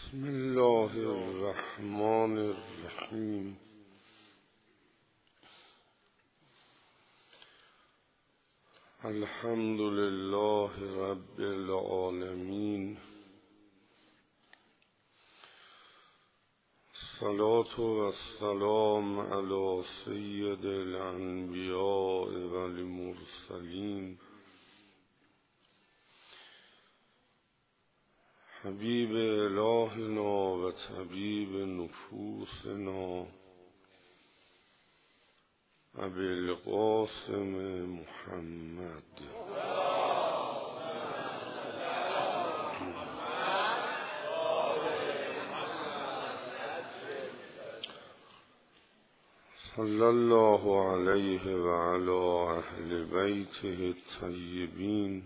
بسم الله الرحمن الرحیم. الحمد لله رب العالمین. الصلاة والسلام علی سید الانبیاء والمرسلین حبیب الهنا و طبیب نفوسنا ابی القاسم محمد. صلی الله علیه و علی اهل بیته الطیبین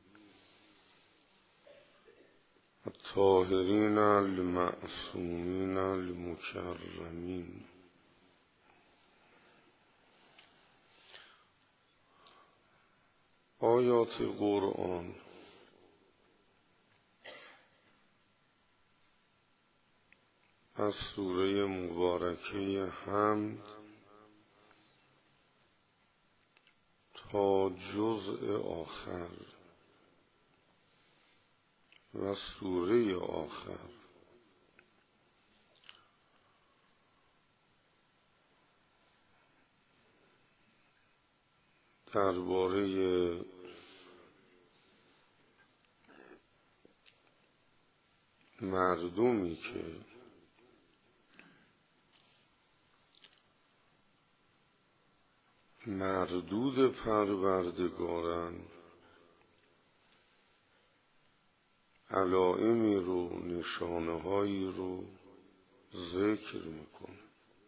الطاهرین المعصومین المکرمین. آیات قرآن از سوره مبارکه حمد تا جزء آخر و سوره آخر درباره مردمی که مردود پروردگارن، علائمی رو، نشانه هایی رو ذکر میکنه.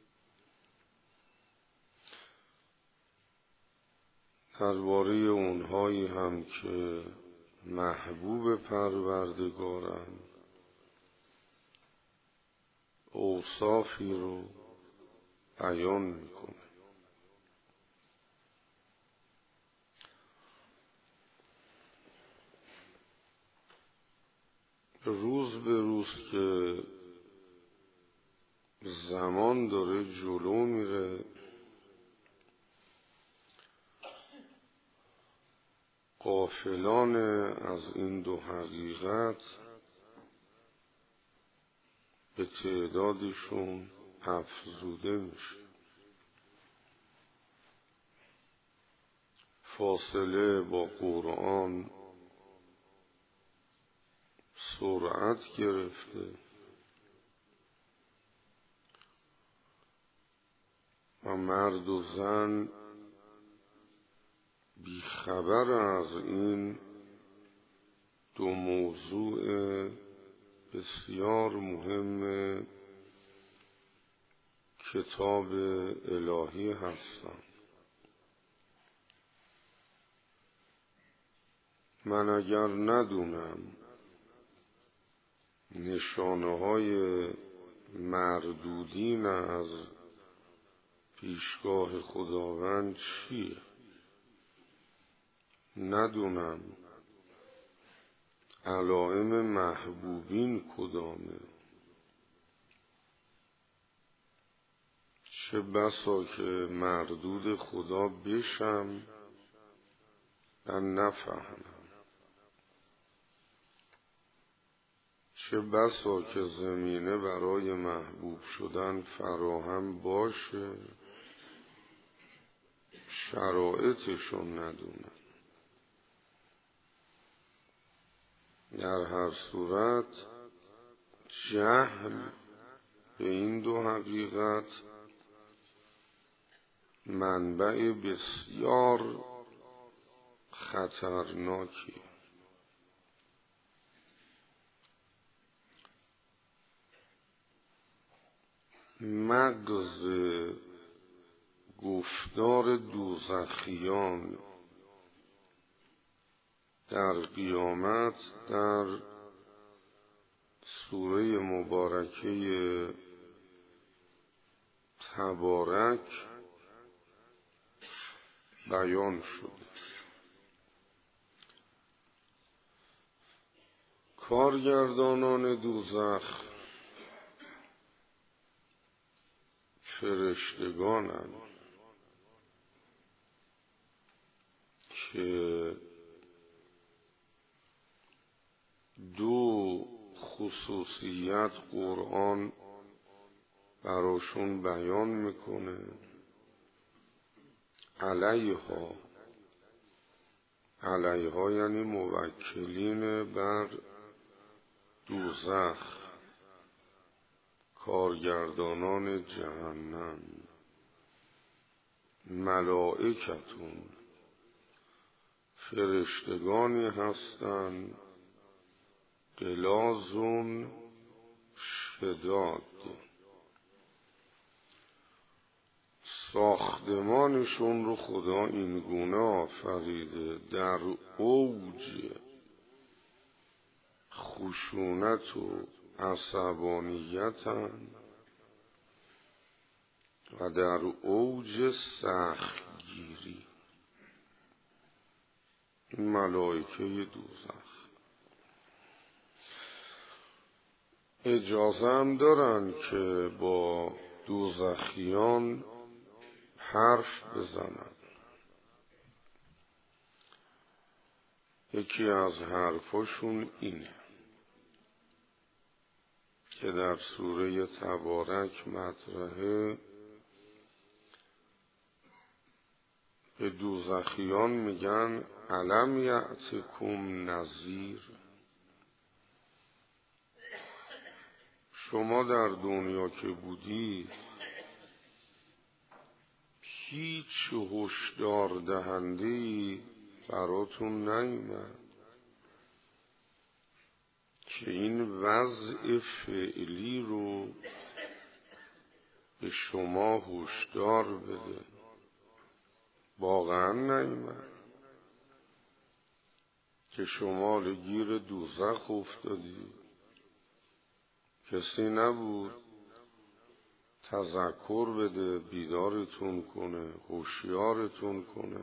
درباره اونهایی هم که محبوب پروردگارن، اوصافی رو بیان میکنه. روز به روز که زمان داره جلو میره، غافلان از این دو حقیقت به تعدادشون افزوده میشه. فاصله با قرآن سرعت گرفته و مرد و زن بیخبر از این دو موضوع بسیار مهم کتاب الهی هستند. من اگر ندونم نشانه های مردودین از پیشگاه خداوند چیه، ندونم علائم محبوبین کدامه، چه بسا که مردود خدا بشم و نفهمم، چه بسا که زمینه برای محبوب شدن فراهم باشه شرایطشون ندونم. در هر صورت جهل به این دو حقیقت منبع بسیار خطرناکیه. مغز گفتار دوزخیان در قیامت در سوره مبارکه تبارک بیان شد. کارگردانان دوزخ فرشتگانند که دو خصوصیت قرآن براشون بیان میکنه. علیها یعنی موکلین بر دوزخ، کارگردانان جهنم. ملائکتون فرشتگانی هستند، غلاظ شداد. ساختمانشون رو خدا این گونه آفریده، در اوج خشونت و عصبانیتن و در اوج سختگیری. این ملائکه دوزخ اجازه هم دارن که با دوزخیان حرف بزنن. یکی از حرفاشون اینه که در سوره تبارک مطرحه، به دوزخیان میگن الم یأتکم نذیر. شما در دنیا که بودید هیچ هشدار دهنده‌ای براتون نیامد که این وضع فعلی رو به شما هشدار بده؟ واقعا نیامد که شما گیر دوزخ افتادید؟ کسی نبود تذکر بده، بیدارتون کنه، هوشیارتون کنه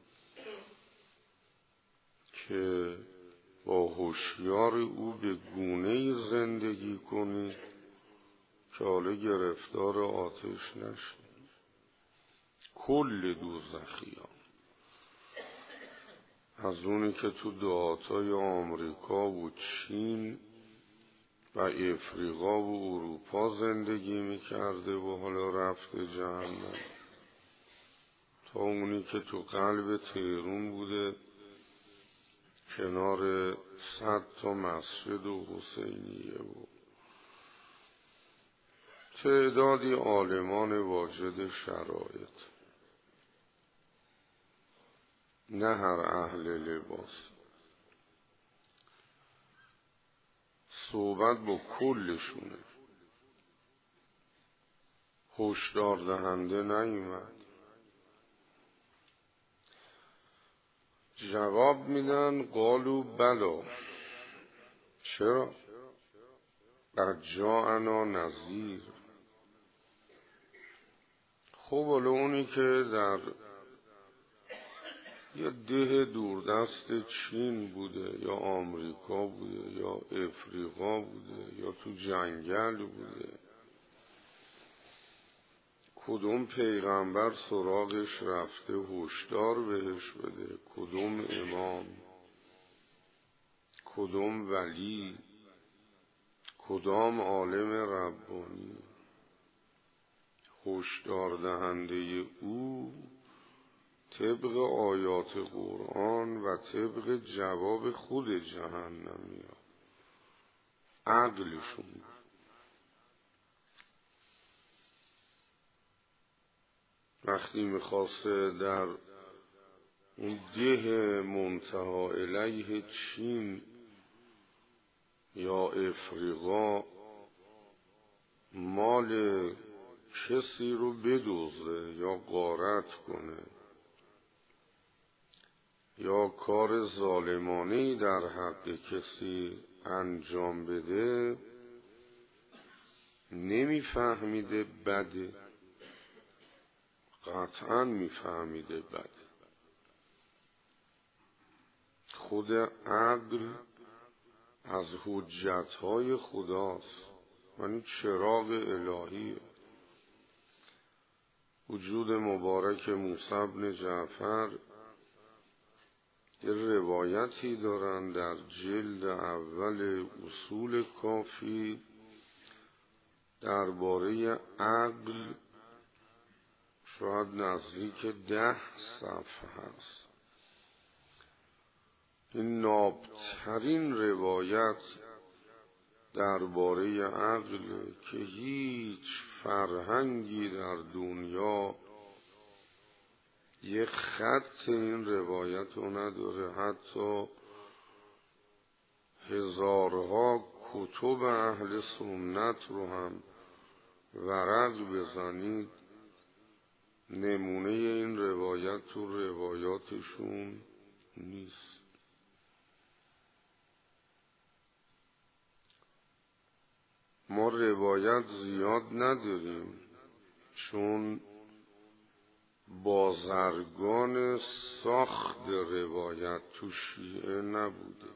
که با هوشیار او به گونه‌ای زندگی کنید که حالا گرفتار آتش نشید. کل دوزخیان، از اونی که تو دهاتای آمریکا و چین و افریقا و اروپا زندگی میکرده و حالا رفته جهنم، تا اونی که تو قلب تهران بوده کنار 100 تا مسجد و حسینیه و تعدادی عالمان واجد شرایط، نه هر اهل لباس. صحبت با کلشونه. هشدار دهنده نیومد. جواب میدن قالوا بلا. چرا؟ قد جاءنا نذیر. خب حالا اونی که در یا ده دوردست چین بوده یا آمریکا بوده یا افریقا بوده یا تو جنگل بوده، کدوم پیغمبر سراغش رفته هشدار بهش بده؟ کدوم امام، کدوم ولی، کدام عالم ربانی؟ هشدار دهنده او طبق آیات قرآن و طبق جواب خود جهنمی ها عقلشون. وقتی میخواسته در اون ده منتها الیه چین یا افریقا مال کسی رو بدزده یا غارت کنه یا کار ظالمانه‌ای در حق کسی انجام بده، نمیفهمیده بده؟ قطعا میفهمیده بده. خود عقل از حجتهای خداست، یعنی چراغ الهیه. وجود مبارک موسی بن جعفر یه روایتی دارن در جلد اول اصول کافی درباره عقل، شاید نزدیک 10 صفحه هست. این نابترین روایت درباره عقل که هیچ فرهنگی در دنیا یه خط این روایت رو نداره. حتی هزارها کتب اهل سنت رو هم ورق بزنید، نمونه این روایت تو روایاتشون نیست. ما روایت زیاد نداریم چون بازرگان ساخت روایت تو شیعه نبوده،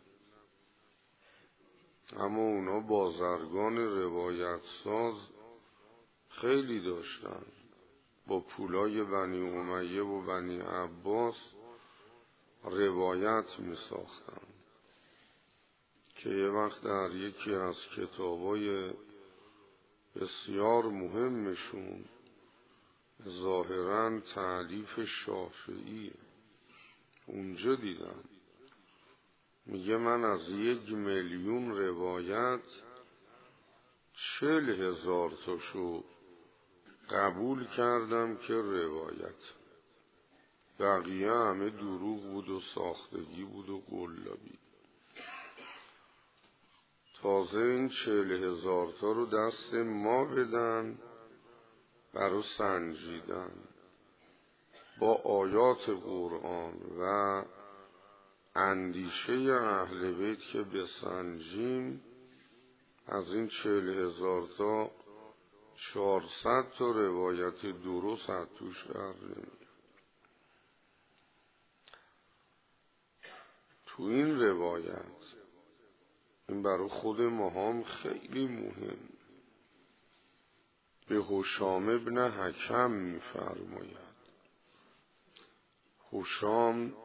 اما اونا بازرگان روایت ساز خیلی داشتن. با پولای بنی امیه و بنی عباس روایت می ساختن که یه وقت در یکی از کتابای بسیار مهمشون، ظاهراً تألیف شافعی، اونجا دیدم میگه من از 1,000,000 روایت 40,000 تاشو قبول کردم که روایت، بقیه همه دروغ بود و ساختگی بود و قلابی. تازه این 40,000 تا رو دست ما بدن برای سنجیدن با آیات قرآن و اندیشه اهل بیت که بسنجیم، از این 40,000 تا 400 تا روایت درست از توش در نمیاد. تو این روایت، این برای خود ما هم خیلی مهم، به هشام ابن حکم می‌فرماید. هشام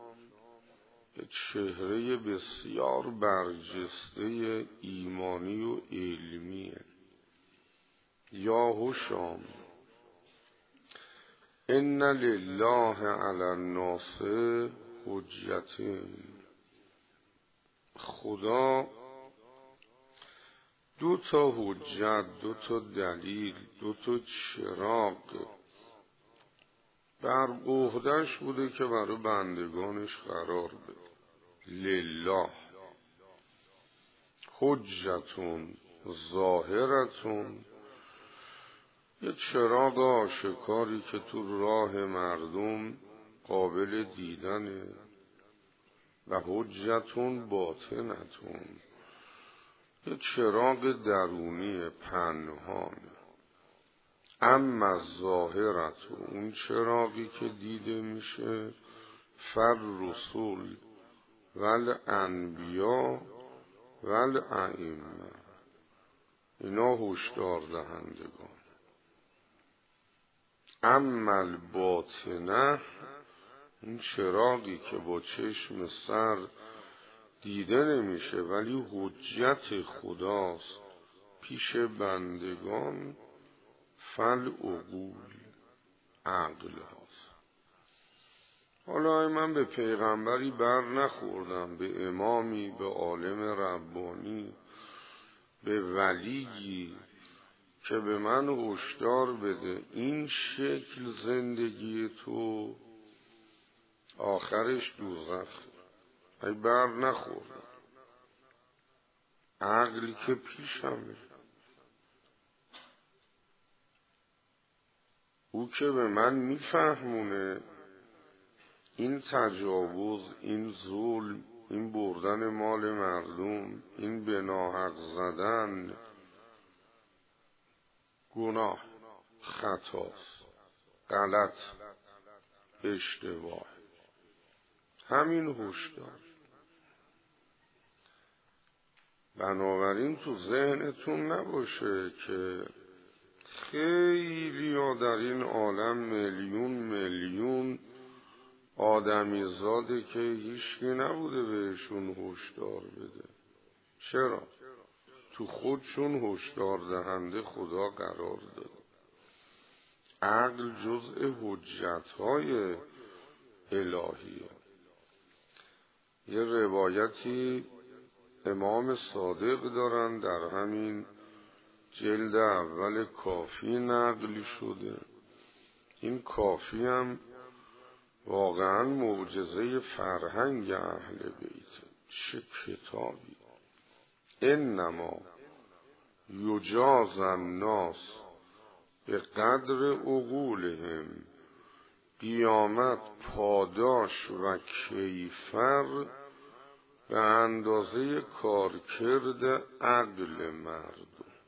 چهره بسیار برجسته ایمانی و علمیه. یا هشام، ان لله علی الناس حجتین، خدا 2 تا حجت، 2 تا دلیل، 2 تا چراغ بر عهده‌اش بوده که برای بندگانش قرار بده. لله حجتون ظاهرتون، یه چراغ آشکاری که تو راه مردم قابل دیدنه، و حجتون باطنتون، یه چراغ درونی پنهان. اما ظاهرتون، اون چراغی که دیده میشه، فالرسول والانبیا والائمه، اینا هشدار دهندگان. اما الباطنه، این چراغی که با چشم سر دیده نمیشه ولی حجت خداست پیش بندگان، فالعقول، عقل هاست. حالا من به پیغمبری بر نخوردم، به امامی، به عالم ربانی، به ولیی که به من هشدار بده این شکل زندگی تو آخرش دوزخ، ای بر نخوردم. عقلی که پیشمه، او که به من میفهمونه این تجاوز، این ظلم، این بردن مال مردم، این به ناحق زدن گناه، خطاست، غلط، اشتباه. همین هشدار. بنابراین تو ذهنتون نباشه که خیلی ها در این عالم میلیون آدمیزاده که هیچکی نبوده بهشون هشدار بده. چرا؟ تو خودشون هشدار دهنده خدا قرار داده. عقل جزء حجت‌های الهیه. یه روایتی امام صادق دارن در همین جلد اول کافی نقل شده. این کافی هم واقعا معجزه فرهنگ اهل بیت. چه کتابی! انما یجاز الناس به قدر عقولهم، قیامت پاداش و کیفر به اندازه کارکرد عقل مردم.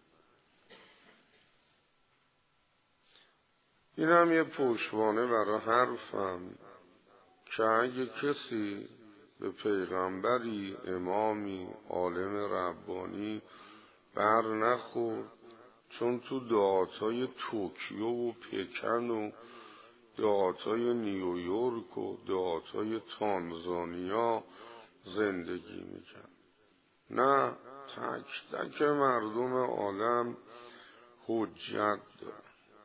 این هم یه پشتوانه برای حرفم که اگه کسی به پیغمبری، امامی، عالم ربانی بر نخورد، چون تو دهاتای توکیو و پکن و دهاتای نیویورک و دهاتای تانزانیا زندگی میکرد. نه، تک تک مردم عالم حجت دارن.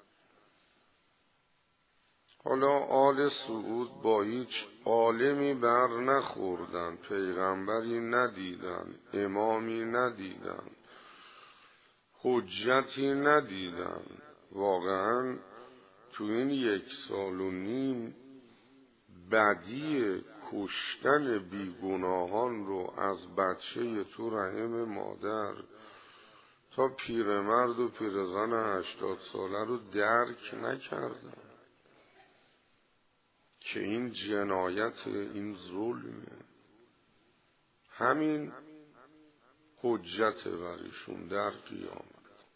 حالا آل سعود با هیچ عالمی بر نخوردن، پیغمبری ندیدن، امامی ندیدن، حجتی ندیدن. واقعا تو این 1.5 سال بدی کشتن بیگناهان رو از بچه تو رحم مادر تا پیرمرد و پیرزن 80 ساله رو درک نکردن که این جنایت، این ظلمه. همین حجت برشون در قیامت.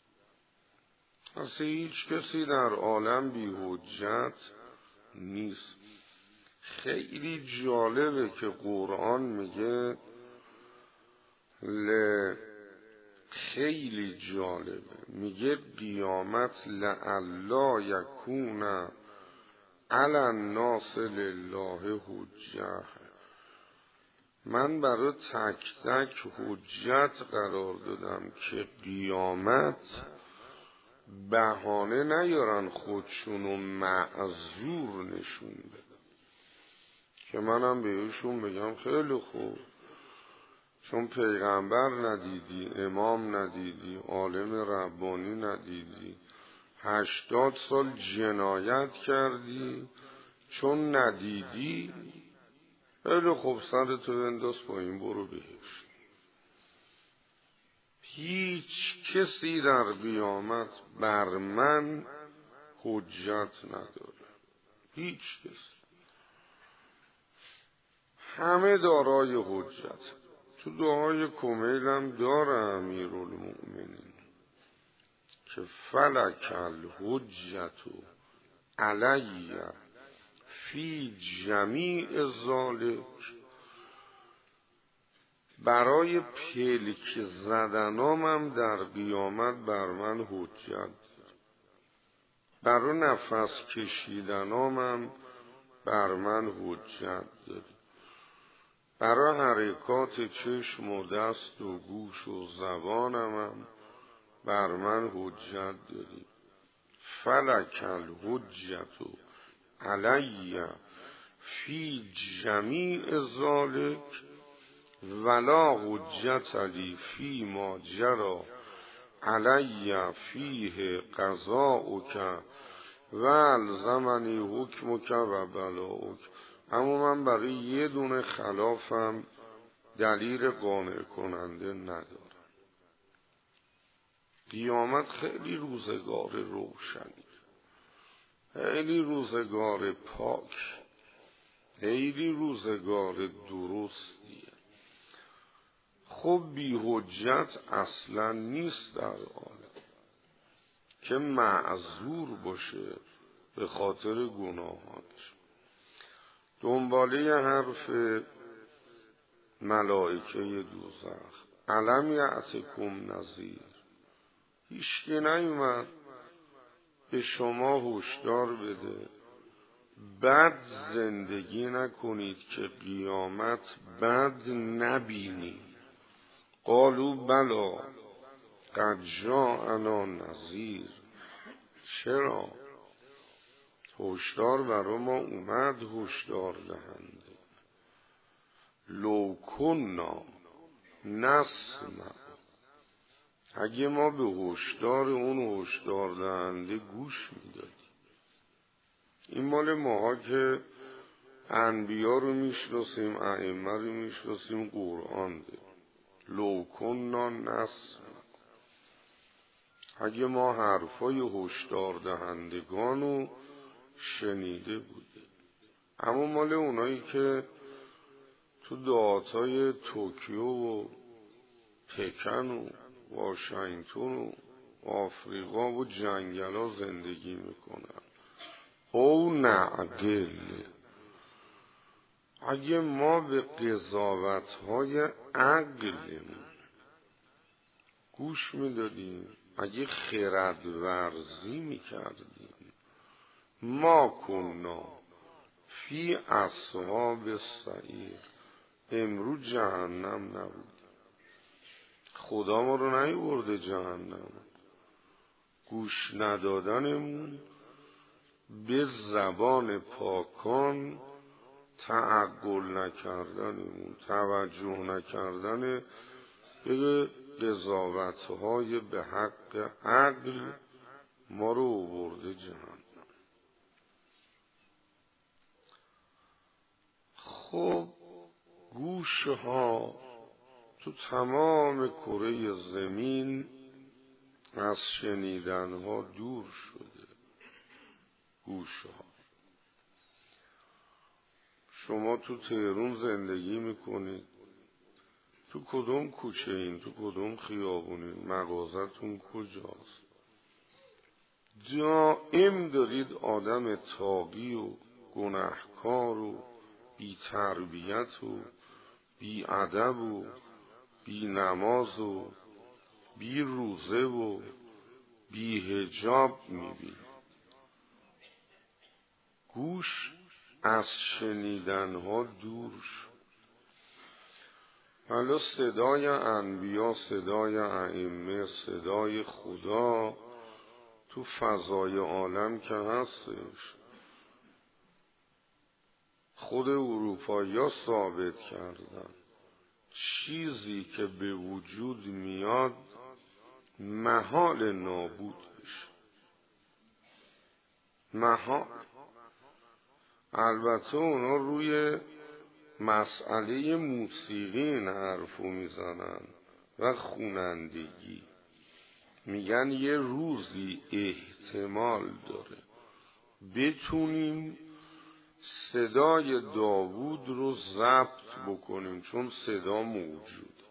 اصلا هیچ کسی در عالم بی حجت نیست. خیلی جالبه که قرآن میگه خیلی جالبه، میگه قیامت لعلا یکون علی الناس لله حجه. من برای تک تک حجت قرار دادم که قیامت بهانه نیارن خودشونو معذور نشون بدن، که منم بهشون بگم خیلی خوب، چون پیغمبر ندیدی، امام ندیدی، عالم ربانی ندیدی، 80 سال جنایت کردی، چون ندیدی، خیلی خوب، سرتو بنداز پایین، برو بهش. هیچ کسی در قیامت بر من حجت نداره، هیچ کسی. همه دارای حجت. تو دعای کمیلم داره امیرالمؤمنین که فلک الحجت علی فی جمیع ذالک. برای پلک زدنامم در قیامت بر من حجت، برای نفس کشیدنامم بر من حجت داری، برای حرکات چشم و دست و گوش و زبانمم بر من حجت داری. فلک الحجت علی فی جمیع ذالک ولا حجت لی فی ما جرى علی فیه قضاؤک و الزمنی حکمک و بلاؤک. اما من برای یه دونه خلافم دلیل قانع کننده ندارم. قیامت خیلی روزگار روشنی، خیلی روزگار پاک، خیلی روزگار درستیه. خب بی حجت اصلا نیست در عالم که معذور باشه به خاطر گناهانش. دنباله حرف ملائکه دوزخ، الم یأتکم نذیر، هیچکی نیومد به شما هشدار بده بد زندگی نکنید که قیامت بد نبینید. قالوا بلی قد جاءنا نذیر. چرا؟ هشدار برای ما اومد، هشدار دهنده. لو کنا نسمع، اگه ما به هشدار اون هشدار دهنده گوش میدادیم. این مال ماها که انبیا رو میشناسیم، ائمه رو میشناسیم، قرآن ده. لو کنا نسمع، اگه ما حرفای هشدار دهندگان رو شنیده بودیم. اما مال اونایی که تو دهاتای توکیو و پکن و واشنگتن و آفریقا و جنگلا زندگی میکنن. او نعقل، اگه ما به قضاوت‌های عقلمون گوش میدادیم، اگه خرد ورزی میکردیم، ما کنا فی اصحاب السعیر، امروز جهنم نبود. خدا ما رو نیورده جهنم. گوش ندادنمون به زبان پاکان، تعقل نکردنمون، توجه نکردن به قضاوت‌های به حق عقل ما رو آورده جهنم. خب گوشها تو تمام کره زمین از شنیدنها دور شده. گوشها، شما تو تهران زندگی میکنید، تو کدوم کوچه این، تو کدوم خیابونین، مغازتون کجاست؟ دائم دارید آدم طاغی و گناهکار و بی تربیت و بی ادب و بی نماز و بی روزه و بی حجاب میبینید. گوش از شنیدنها دور شد. حالا صدای انبیا، صدای ائمه، صدای خدا تو فضای عالم که هستش. خود اروپایی‌ها ثابت کردن چیزی که به وجود میاد محال نابود بشه. محال. البته اونا روی مسئله موسیقی این حرفو میزنن و خوانندگی. میگن یه روزی احتمال داره بتونیم صدای داوود رو ضبط بکنیم، چون صدا موجود.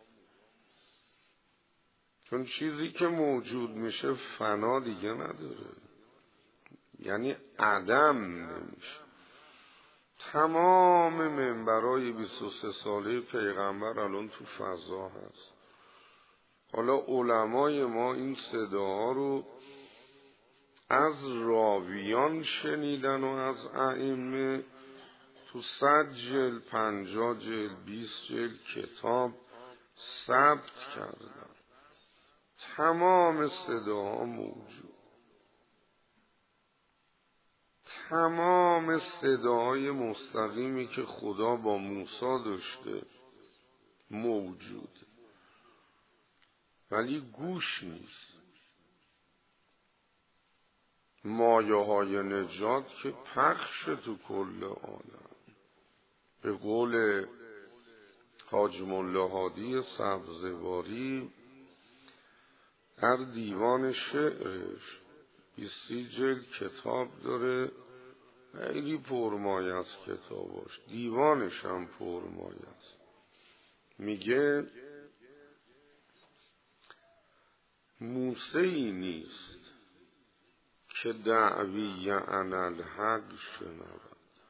چون چیزی که موجود میشه فنا دیگه نداره، یعنی عدم نمیشه. تمام منبرای 23 ساله پیغمبر الان تو فضا هست. حالا علمای ما این صداها رو از راویان شنیدن و از ائمه تو 100 جلد، 50 جلد، 20 جلد کتاب ثبت کردن. تمام صداها موجود، تمام صداهای مستقیمی که خدا با موسی داشته موجود، ولی گوش نیست. مایه های نجات که پخش تو کل عالم. به قول حاج ملا هادی سبزواری در دیوان شعرش 20 جلد کتاب داره، خیلی پرمایه است کتاباش، دیوانش هم پرمایه است. میگه موسی نیست که دعوی انا الحق شنود.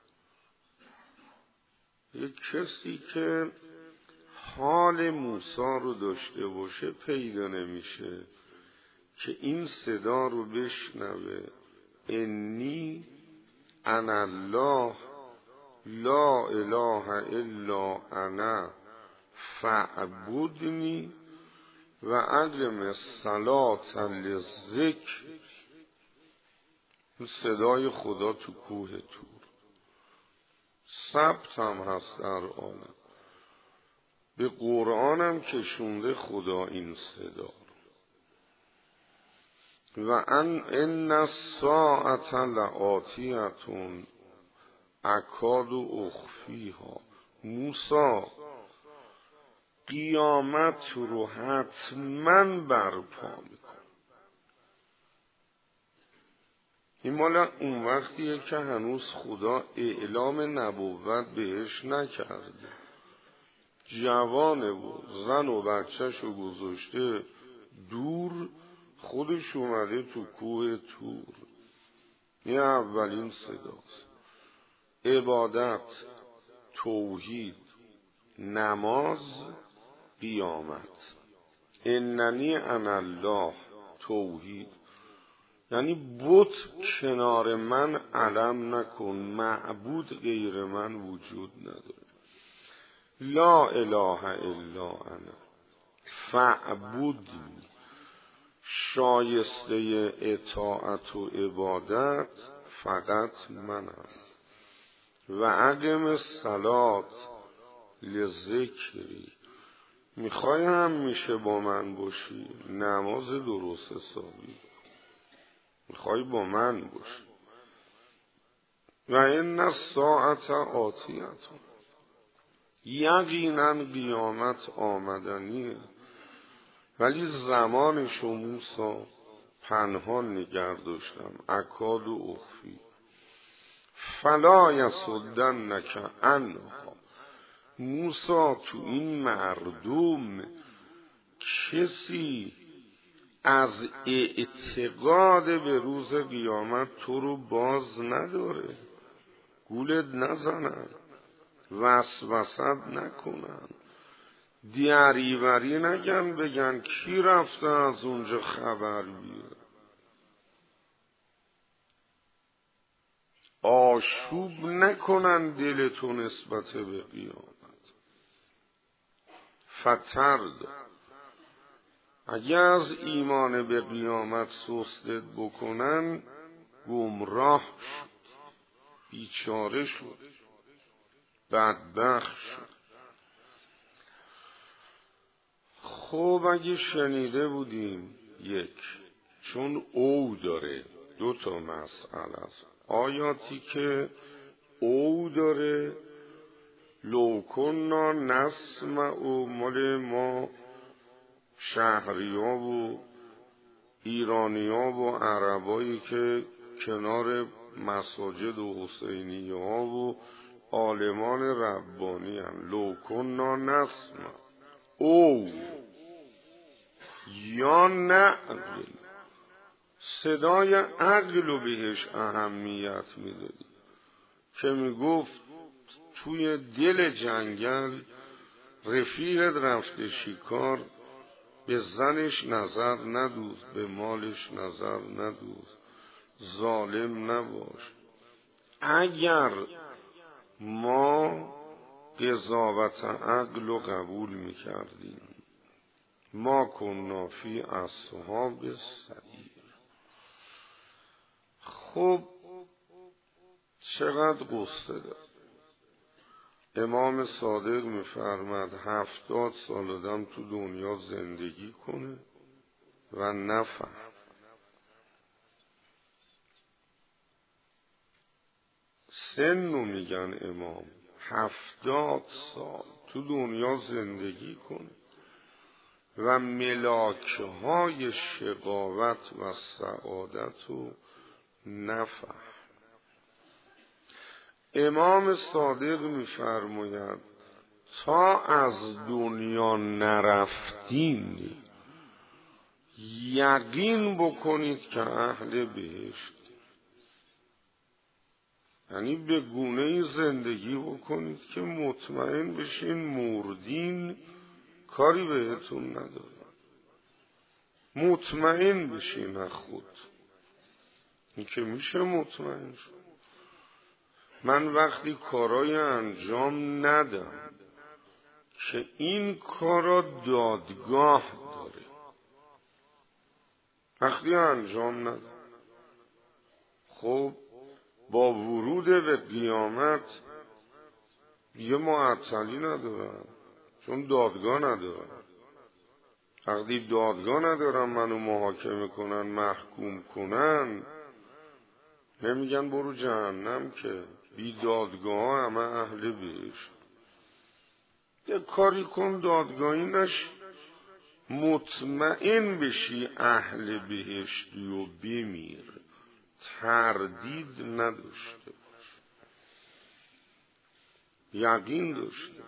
یک کسی که حال موسی رو داشته باشه پیدا نمیشه که این صدا رو بشنوه انی انا الله لا اله الا انا فاعبدنی و اقم الصلاة للذکر. صدای خدا تو کوه طور ثبت هم هست در عالم، به قرآنم کشونده خدا این صدا. و ان الساعة لآتیة اکاد اخفیها. موسی قیامت رو حتما برپا میکن. این مال اون وقتیه که هنوز خدا اعلام نبوت بهش نکرده، جوانه و زن و بچه‌شو گذاشته دور، خودش اومده تو کوه طور. این اولین صداست. عبادت، توحید، نماز، قیامت. اننی انا الله، توحید یعنی بت کنار من علم نکن، معبود غیر من وجود نداره. لا اله الا انا فاعبدنی، شایسته اطاعت و عبادت فقط منم. و اقم الصلاة لذکری، میخوای هم میشه با من باشی، نماز درست حسابی میخوای با من باشی. و ان الساعة آتیة، یقینا قیامت آمدنیه، ولی زمانشو موسی پنهان نگه داشتم. اکاد و اخفی فلا یصدنک عنها. موسی تو این مردم کسی از اعتقاد به روز قیامت تو رو باز نداره، گولت نزنن، وسوسه نکنن، دیاریوری نگن بگن کی رفته از اونجا خبر بیاره، آشوب نکنن دلتو نسبت به قیامت. فترد، اگه از ایمان به قیامت سستت بکنن گمراه شد، بیچاره شد، بدبخت شد. خب اگه شنیده بودیم یک، چون او داره دو تا مسئله است. آیاتی که او داره لو کننا نسمع و مال ما شهریا و ایرانیا و عربایی که کنار مساجد و حسینیه ها و عالمان ربانی هم، لو کننا نسمع او یا نعقل، صدای عقل رو بهش اهمیت میدادی که میگفت توی دل جنگل رفیقت رفته شکار، به زنش نظر ندوز، به مالش نظر ندوز، ظالم نباش. اگر ما قضاوت عقل رو قبول میکردیم ما کنا فی اصحاب السعیر. خب چقدر قصه دار. امام صادق میفرماد 70 سال آدم تو دنیا زندگی کنه و نفهم. سنو میگن امام 70 سال تو دنیا زندگی کنه و ملاکه های شقاوت و سعادت رو نفهم. امام صادق میفرماید تا از دنیا نرفتین یقین بکنید که اهل بهشت، یعنی به گونه‌ای زندگی بکنید که مطمئن بشین مردین کاری بهتون نداره، مطمئن بشین از خود، این که میشه مطمئن شد. من وقتی کارای انجام ندم که این کارا دادگاه داره، وقتی انجام ندم، خب با ورود به قیامت یه معطلی ندارم، چون دادگاه ندارم. وقتی دادگاه ندارم منو محاکمه کنن، محکوم کنن، نمیگن برو جهنم، که بی دادگاه همه اهل بهشت. یه کاری کن دادگاهی نشی، مطمئن بشی اهل بهشتی و بمیر، تردید نداشته باش، یقین داشته.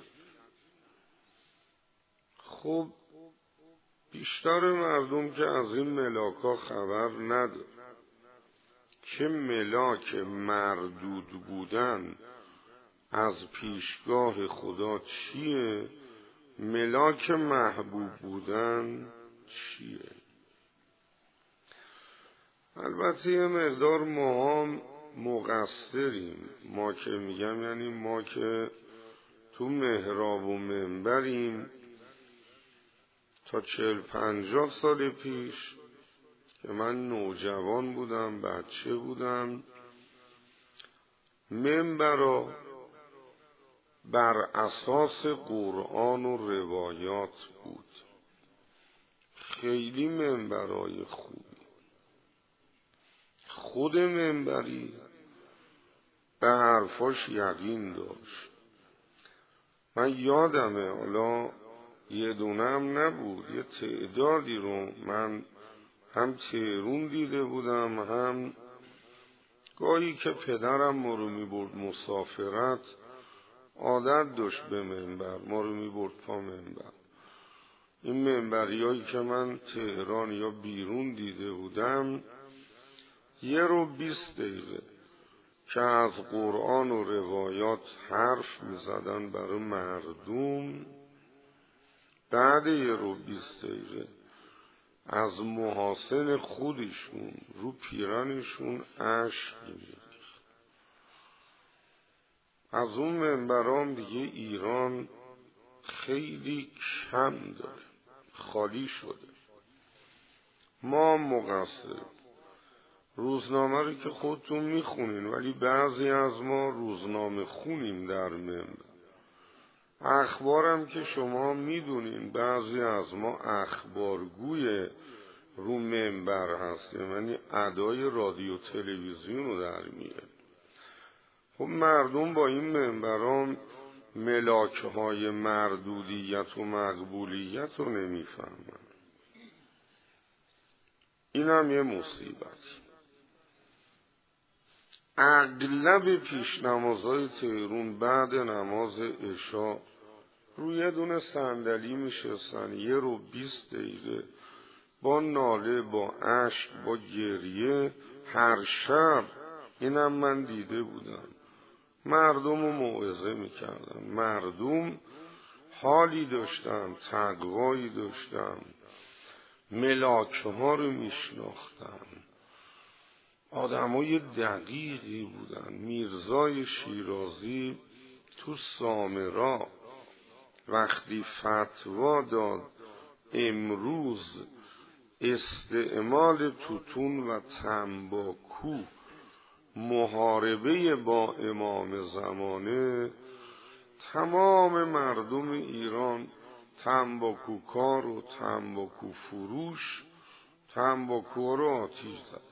خب بیشتر مردم که از این ملاکا خبر نداره که ملاک مردود بودن از پیشگاه خدا چیه، ملاک محبوب بودن چیه. البته یه مقدار ما هم مقصریم، ما که میگم یعنی ما که تو محراب و منبریم. تا 40-50 سال پیش که من نوجوان بودم، بچه بودم، منبرا بر اساس قرآن و روایات بود. خیلی منبرای خوبی. خود منبری به حرفاش یقین داشت. من یادمه، حالا یه دونه هم نبود، یه تعدادی رو من هم تهرون دیده بودم، هم گاهی که پدرم ما رو میبرد مسافرت، عادت داشت به منبر، ما رو میبرد پا منبر. این منبری هایی که من تهران یا بیرون دیده بودم 1 رو 20 دقیقه که از قرآن و روایات حرف میزدن برای مردم، بعد 1 رو 20 دقیقه از محاسن خودشون رو پیرانشون اشک میریخت. از اون منبرام دیگه ایران خیلی کم داره، خالی شده. ما مقصر. روزنامه رو که خودتون میخونین، ولی بعضی از ما روزنامه خونیم در منبر. اخبارم که شما میدونین بعضی از ما اخبارگوی رو منبر هستیم، یعنی ادای رادیو تلویزیون رو در میاره. خب مردم با این منبران ملاکه های مردودیت و مقبولیت رو نمیفهمن. این هم یه مصیبت. اغلب پیش نمازهای تهرون بعد نماز عشا روی یه دونه صندلی میشستن 1 رو 20 دقیقه با ناله، با اشک، با گریه هر شب. اینم من دیده بودم. مردم رو موعظه میکردن، مردم حالی داشتن، تقوایی داشتن، ملاکه ها رو میشناختن، آدمای دقیقی بودن. میرزای شیرازی تو سامرا وقتی فتوا داد امروز استعمال توتون و تنباکو محاربه با امام زمانه، تمام مردم ایران تنباکوکار و تنباکو فروش تنباکو رو آتیش زد.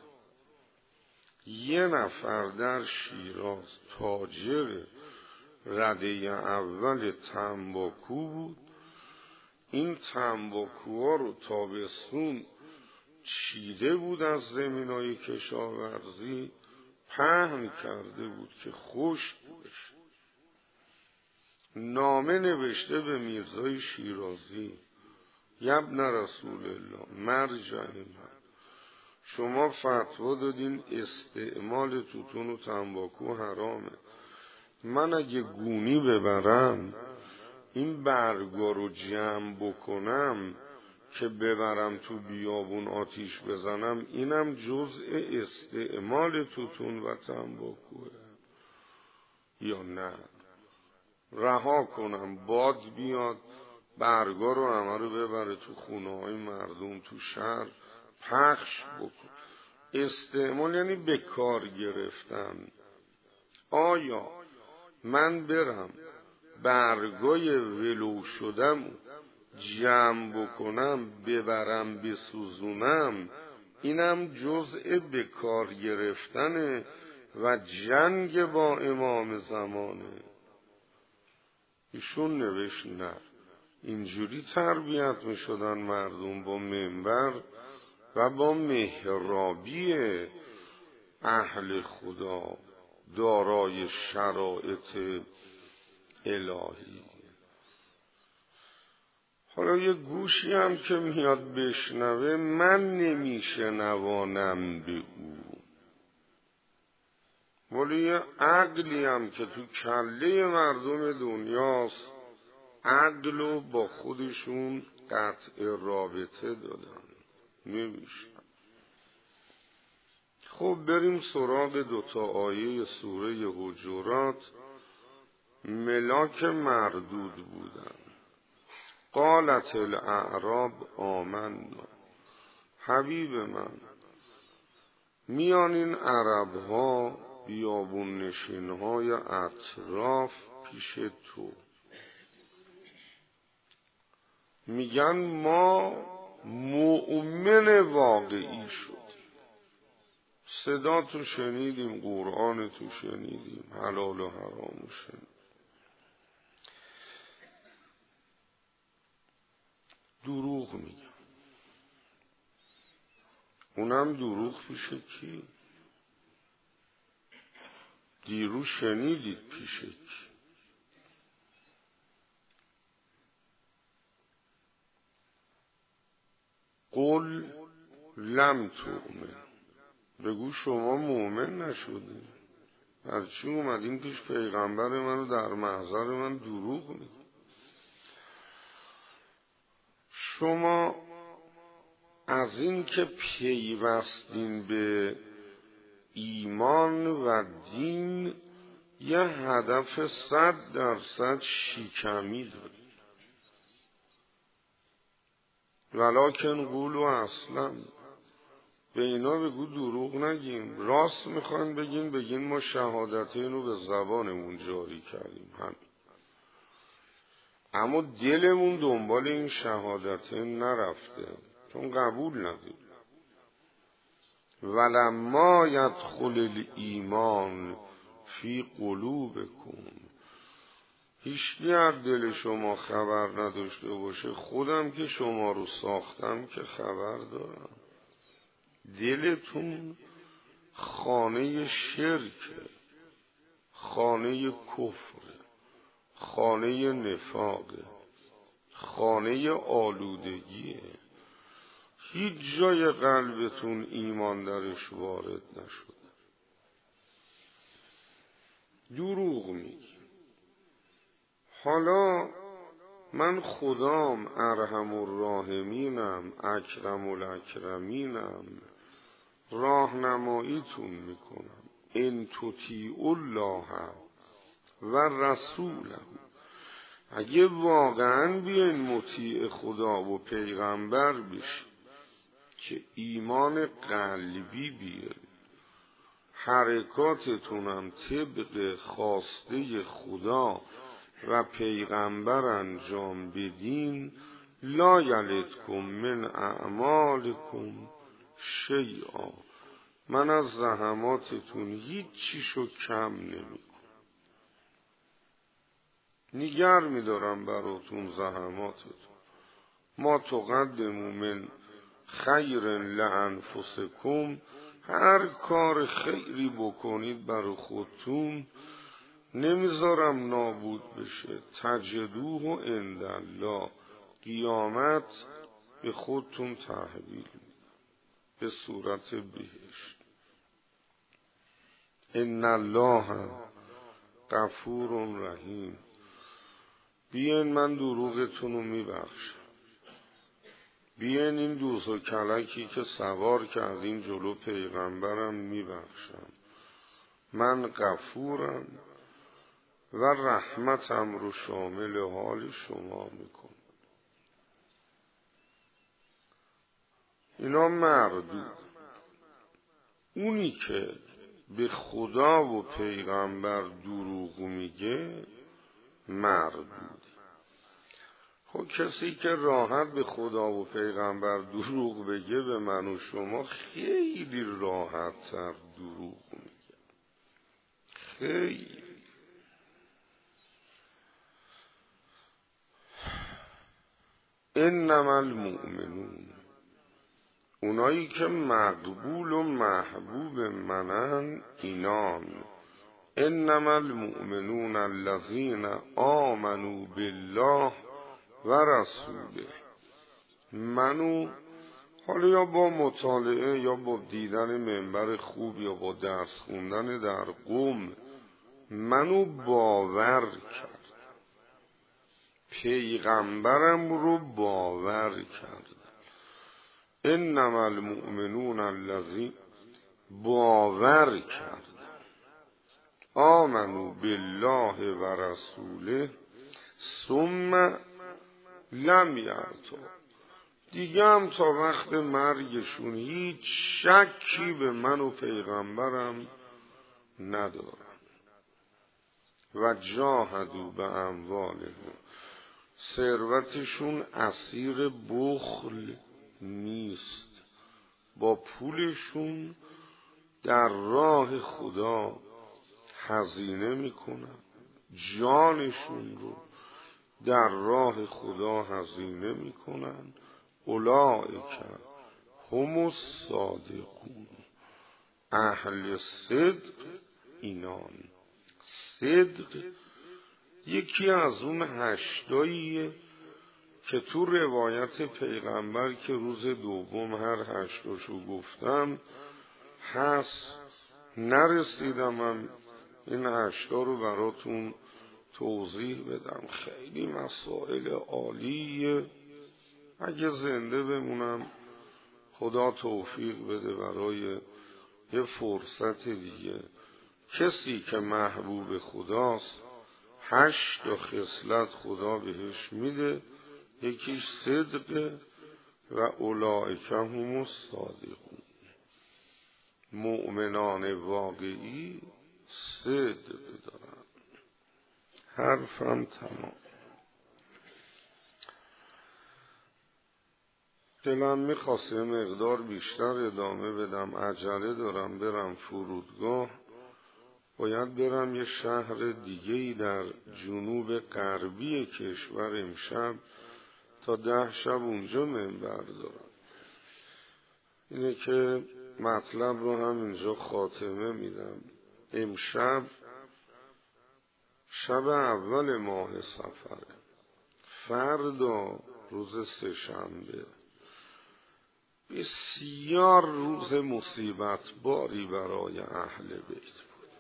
1 نفر در شیراز تاجر رده اول تنباکو بود. این تنباکوها رو تابستون چیده بود، از زمینای کشاورزی پهن کرده بود که خشک بشه. نامه نوشته به میرزای شیرازی: یبن رسول الله مرجع من، شما فتوا دادین استعمال توتون و تنباکو حرامه. من اگه گونی ببرم این برگا رو جمع بکنم که ببرم تو بیابون آتیش بزنم، اینم جزء استعمال توتون و تنباکوه یا نه؟ رها کنم باد بیاد برگا رو همه رو ببره تو خونه های مردم تو شهر پخش بکن. استعمال یعنی به کار گرفتن. آیا من برم برگای ولو شدم جمع بکنم ببرم بسوزونم، اینم جزء به کار گرفتن و جنگ با امام زمانه؟ ایشون نوشت نه، اینجوری تربیت می شدن مردم با منبر و با محرابی اهل خدا دارای شرایط الهی. حالا یه گوشی هم که میاد بشنوه من نمیشنوانم به او، ولی یه عقلی هم که تو کله مردم دنیاست عقلو با خودشون قطع رابطه دادن، نمیشن. خب بریم سراغ دوتا آیه سوره حجرات. ملاک مردود بودن. قالت الاعراب آمنا. حبیب من، میان این عرب ها بیابون نشین های اطراف پیش تو میگن ما مؤمن واقعی شد. صدا تو شنیدیم، قرآن تو شنیدیم، حلال و حرام شنیدیم. دروغ میگن. اونم دروغ پیش کی؟ دیروز شنیدید پیش کی؟ قل لم تؤمن. بگو شما مؤمن نشدید. هرچی اومدین پیش پیغمبر منو در محضر من دروغ میگید. شما از این که پیوستین به ایمان و دین یه هدف 100% شیکمی دارید. ولکن قولوا اصلا. به اینا بگو دروغ نگیم. راست میخواین بگین ما شهادتین رو به زبانمون جاری کردیم، همین. اما دلمون دنبال این شهادتین نرفته، چون قبول ندید. ولما یدخل الایمان فی قلوبکم. هیچکی از دل شما خبر نداشته باشه، خودم که شما رو ساختم که خبر دارم. دلتون خانه شرکه، خانه کفره، خانه نفاقه، خانه آلودگیه. هیچ جای قلبتون ایمان درش وارد نشده. دروغ میگی. حالا من خدام ارحم الراحمینم، اکرم الاکرمینم، راهنماییتون میکنم. ان تطیعوا الله و رسوله. اگه واقعا بیاین مطیع خدا و پیغمبر بشین که ایمان قلبی بیارید، حرکاتتونم طبق خواسته خدا و پیغمبر انجام بدین، لا یلدکم من اعمالکم شیئا. من از زحماتتون هیچ چیشو کم نمیکنم. نگر میدارم براتون زحماتتون. ما تقدموا من خیر لانفسکم. هر کار خیری بکنید برای خودتون نمیذارم نابود بشه. تجدوه عند الله. قیامت به خودتون تحویل به صورت بهشت. ان الله غفور رحیم. بیاین من دروغتون رو میبخشم. بیاین این دوز و کلکی که سوار کردین جلو پیغمبرم میبخشم. من غفورم و رحمتم رو شامل حال شما میکنم. اینا مردود. اونی که به خدا و پیغمبر دروغ میگه مردود. خب کسی که راحت به خدا و پیغمبر دروغ بگه به من و شما خیلی راحت تر دروغ میگه. خیلی. انما المؤمنون، اونایی که مقبول و محبوب منن اینان. انما المؤمنون الذین آمنوا بالله و رسوله. منو حالا یا با مطالعه یا با دیدن منبر خوب یا با درس خوندن در قوم منو باور کرد، پیغمبرم رو باور کرد. انما المؤمنون الذین باور کرد آمنوا بالله و رسوله ثم لم یرتابوا، دیگه هم تا وقت مرگشون هیچ شکی به من و پیغمبرم ندارن. و جاهدوا به اموالهم، ثروتشون اسیر بخل نیست، با پولشون در راه خدا هزینه میکنن، جانشون رو در راه خدا هزینه میکنن. اولئک هم الصادقون، اهل صدق اینان. صدق یکی از اون هشتاییه که تو روایت پیغمبر که روز دوم هر هشتاشو گفتم هست، نرسیدم من این هشتا رو براتون توضیح بدم. خیلی مسائل عالیه. اگه زنده بمونم خدا توفیق بده برای یه فرصت دیگه. کسی که محبوب خداست 8 خصلت خدا بهش میده، یکیش صدقه و اولئک هم الصادقون. مؤمنان واقعی صدق دارن. حرفم تمام. دلم میخواسته مقدار بیشتر ادامه بدم، عجله دارم برم فرودگاه، باید برم یه شهر دیگه‌ای در جنوب غربی کشور امشب تا 10 شب اونجا منبر دارم. اینه که مطلب رو هم اینجا خاتمه میدم. امشب شب اول ماه صفره، فردا روز سه‌شنبه. بسیار روز مصیبت باری برای اهل بیت بود.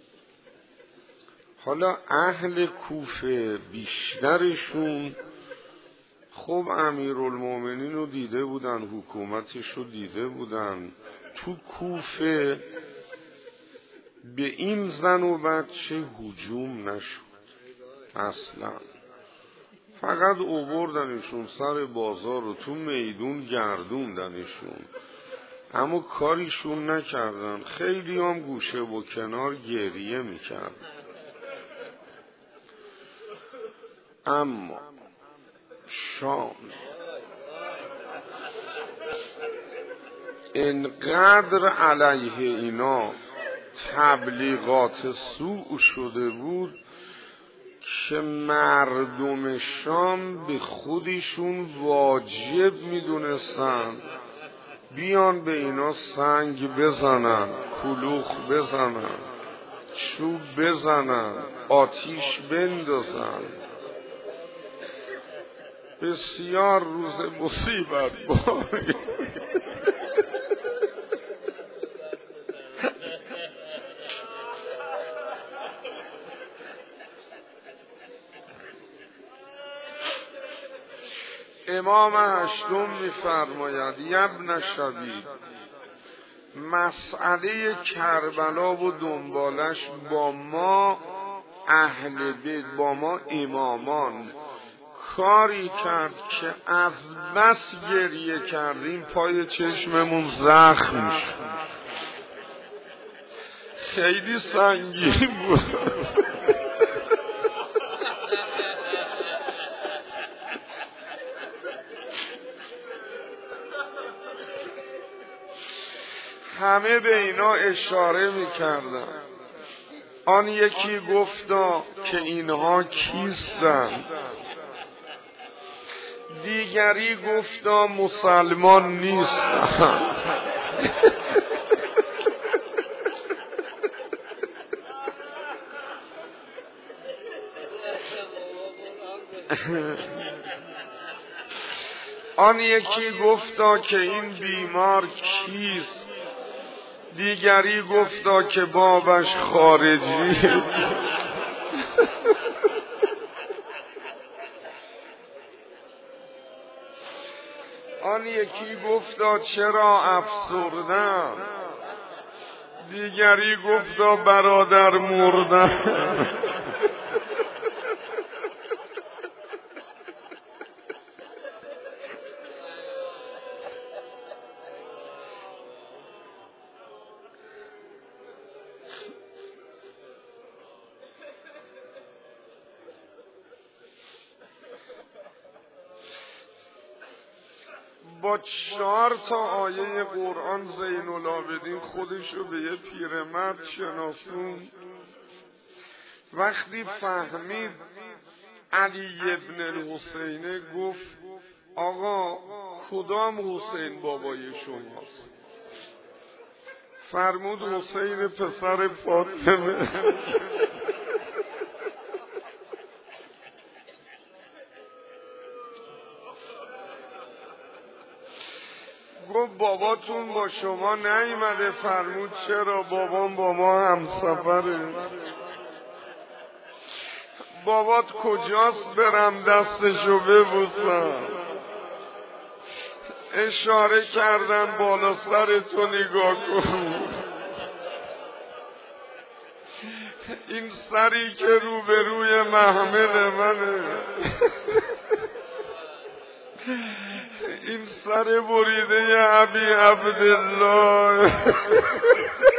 حالا اهل کوفه بیشترشون خب امیرالمومنین رو دیده بودن، حکومتش رو دیده بودن. تو کوفه به این زن و بچه هجوم نشد اصلا، فقط آوردنشون سر بازار و تو میدون گردوندنشون، اما کاریشون نکردن. خیلی هم گوشه و کنار گریه میکرد. اما شام انقدر علیه اینا تبلیغات سوء شده بود که مردم شام به خودشون واجب میدونستن بیان به اینا سنگ بزنن، کلوخ بزنن، چوب بزنن، آتیش بندازن. بسیار روز مصیبت باری. امام هشتم می‌فرماید ابن شبیب، مسئله کربلا و دنبالش با ما اهل بیت، با ما امامان کاری کرد که از بس گریه کردیم پای چشممون زخم شد، خیلی سنگین بود. همه به اینا اشاره میکردن. آن یکی گفتا که اینها کیستند، دیگری گفتا مسلمان نیستند. آن یکی گفتا که این بیمار کیست، دیگری گفتا که بابش خارجی. آن یکی گفتا چرا افسردم، دیگری گفتا برادر مردم. با 4 آیه قرآن زین العابدین خودشو به یه پیرمرد شناسون. وقتی فهمید علی ابن الحسین گفت آقا کدام حسین بابای شماست؟ فرمود حسین پسر فاطمه. گفت باباتون با شما نیومده؟ فرمود چرا؟ بابام با ما همسفره. بابات کجاست برم دستشو ببوسم؟ اشاره کردن بالا سرتو نگاه کن، این سری که روبروی محمل منه، این سر بریده ابی عبدالله.